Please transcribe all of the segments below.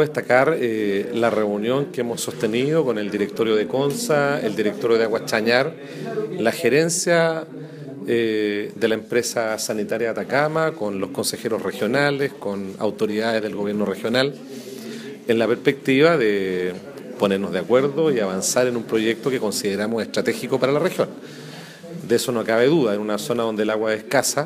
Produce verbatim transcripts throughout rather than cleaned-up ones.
Destacar eh, la reunión que hemos sostenido con el directorio de CONSA, el directorio de Aguas Chañar, la gerencia eh, de la empresa sanitaria de Atacama, con los consejeros regionales, con autoridades del gobierno regional, en la perspectiva de ponernos de acuerdo y avanzar en un proyecto que consideramos estratégico para la región. De eso no cabe duda, en una zona donde el agua es escasa,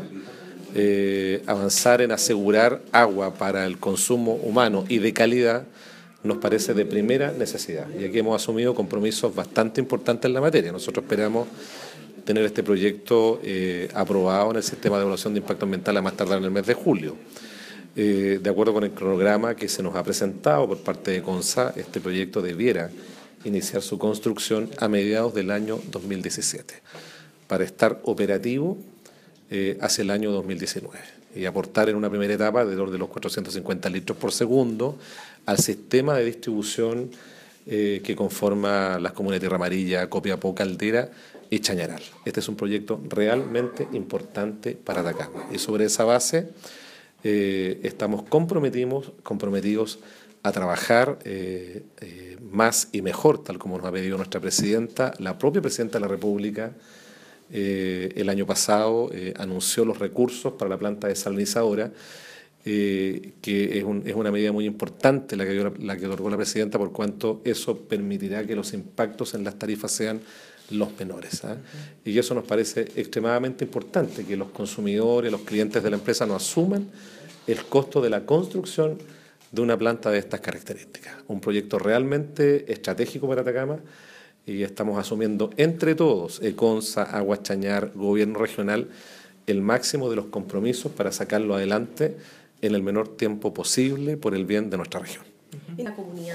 Eh, avanzar en asegurar agua para el consumo humano y de calidad nos parece de primera necesidad. Y aquí hemos asumido compromisos bastante importantes en la materia. Nosotros esperamos tener este proyecto eh, aprobado en el sistema de evaluación de impacto ambiental a más tardar en el mes de julio. Eh, de acuerdo con el cronograma que se nos ha presentado por parte de CONSA, este proyecto debiera iniciar su construcción a mediados del año dos mil diecisiete para estar operativo Eh, hacia el año dos mil diecinueve y aportar en una primera etapa alrededor de los cuatrocientos cincuenta litros por segundo al sistema de distribución eh, que conforma las comunas de Tierra Amarilla, Copiapó, Caldera y Chañaral. Este es un proyecto realmente importante para Atacama y sobre esa base eh, estamos comprometidos, comprometidos a trabajar eh, eh, más y mejor, tal como nos ha pedido nuestra presidenta, la propia presidenta de la República. Eh, el año pasado eh, anunció los recursos para la planta desalinizadora, eh, que es, un, es una medida muy importante la que, la que otorgó la presidenta, por cuanto eso permitirá que los impactos en las tarifas sean los menores, ¿eh? Uh-huh. Y eso nos parece extremadamente importante, que los consumidores, los clientes de la empresa no asuman el costo de la construcción de una planta de estas características. Un proyecto realmente estratégico para Atacama, y estamos asumiendo entre todos, CONSA, Aguas Chañar, Gobierno Regional, el máximo de los compromisos para sacarlo adelante en el menor tiempo posible por el bien de nuestra región. Y la comunidad.